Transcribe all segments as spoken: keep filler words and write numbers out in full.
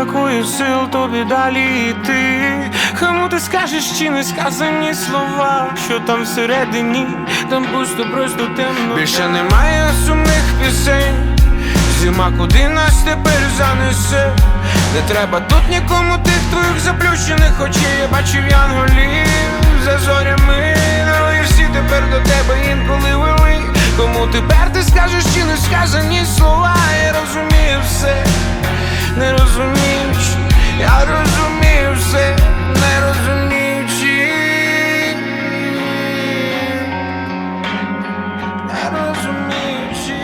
бракує сил тобі далі йти. Кому ти скажеш ті несказані слова, що там всередині, там пусто, просто темно. Більше немає сумних пісень. Зима, куди нас тепер занесе? Не треба тут нікому тих твоїх заплющених очей. Я бачив янголів за зорями, але всі тепер до тебе інколи вели. Кому тепер ти скажеш ті несказані слова? Я розумію все, не розуміючи. Я розумію все, не розуміючи. Не розуміючи.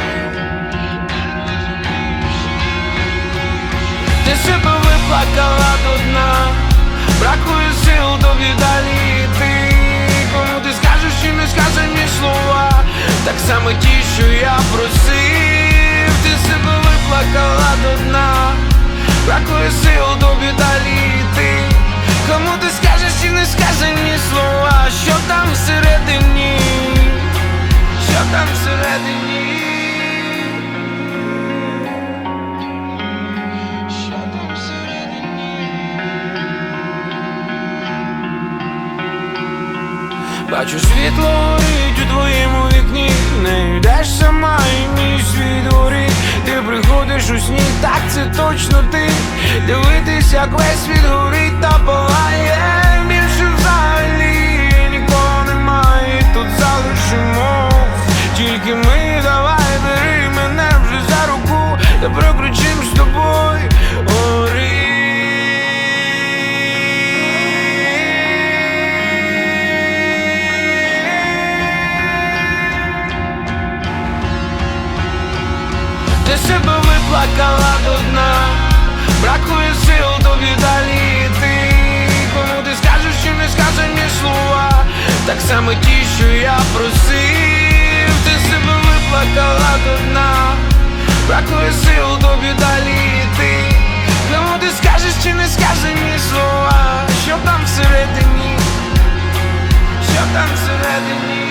Ти себе виплакала до дна, бракує сил тобі далі йти. Кому ти скажеш ті несказані слова, так само ті, що я просив. Ти себе виплакала до дна, бракує сил тобі далі йти. Кому ти скажеш ті несказані слова, що там всередині, що там всередині. Бачу, світло горить у твоєму вікні, не йдеш сама і мій світ горить. Ти приходиш у сні, так це точно ти. Дивитись, як весь світ горить та палає. Більше взагалі нікого немає, тут залишимось тільки ми. Давай, бери мене вже за руку, та прокричим з тобою гори. Ти себе виплакала до дна, бракує сил тобі далі йти. Кому ти скажеш ті несказані слова, так само ті, що я просив. Ти себе виплакала до дна, бракує сил тобі далі йти. Кому ти скажеш ті несказані слова, що там всередині, що там всередині.